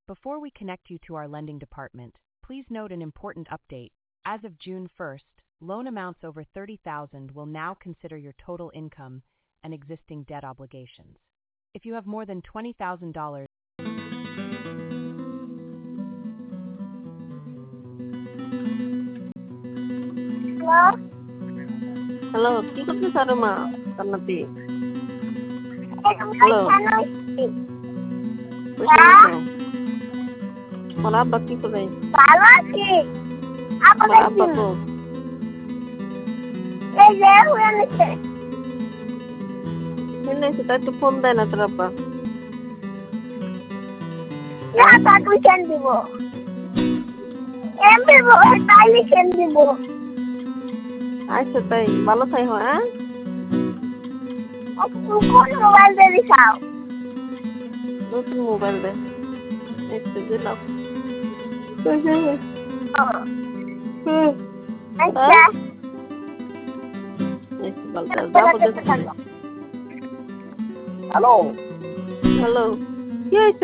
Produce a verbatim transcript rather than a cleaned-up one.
Before we connect you to our lending department, please note an important update. As of June first, loan amounts over thirty thousand dollars will now consider your total income and existing debt obligations. If you have more than twenty thousand dollars, Hello? Hello, কি করতেছ আরে মা কান্নাতি? Hello? বসে আছো? তোমার আব্বা কি করে? ভালো আছি। তোমার আব্বা তো এই যে হয়ে নিচ্ছে। শুনেছি, তাই তো ফোন দেয় না তোর আব্বা। না তা তুই কেন দিব? এমনি তাইলে কেন দিব? আচ্ছা তাই, ভালো তাই হয়। হ্যাঁ, তুই কোন মোবাইল দিয়ে দিছাও? নতুন মোবাইল দে। একটু দিলাম। আচ্ছা। একটু ভালো যাবো দেখতে। হ্যালো। হ্যালো, কি হয়েছে?